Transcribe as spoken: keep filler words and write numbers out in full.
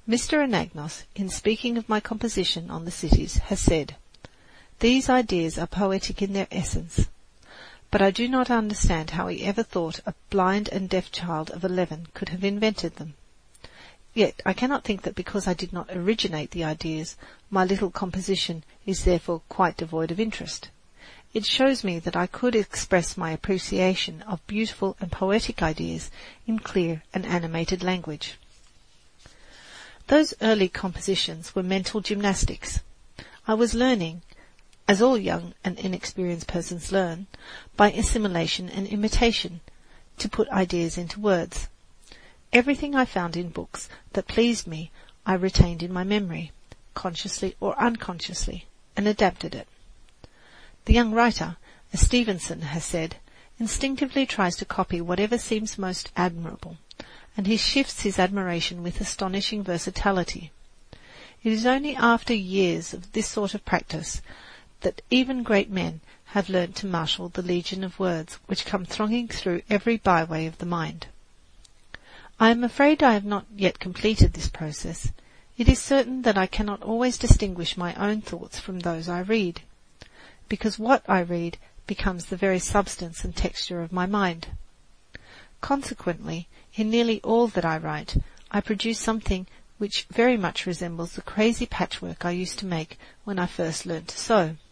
Mister Anagnos, in speaking of my composition on the cities, has said, "These ideas are poetic in their essence." But I do not understand how he ever thought a blind and deaf child of eleven could have invented them. Yet I cannot think that because I did not originate the ideas, my little composition is therefore quite devoid of interest. It shows me that I could express my appreciation of beautiful and poetic ideas in clear and animated language. Those early compositions were mental gymnastics. I was learning, as all young and inexperienced persons learn, by assimilation and imitation, to put ideas into words. Everything I found in books that pleased me I retained in my memory, consciously or unconsciously, and adapted it. The young writer, as Stevenson has said, instinctively tries to copy whatever seems most admirable, and he shifts his admiration with astonishing versatility. It is only after years of this sort of practice that even great men have learnt to marshal the legion of words which come thronging through every byway of the mind. I am afraid I have not yet completed this process. It is certain that I cannot always distinguish my own thoughts from those I read, because what I read becomes the very substance and texture of my mind. Consequently, in nearly all that I write, I produce something which very much resembles the crazy patchwork I used to make when I first learnt to sew.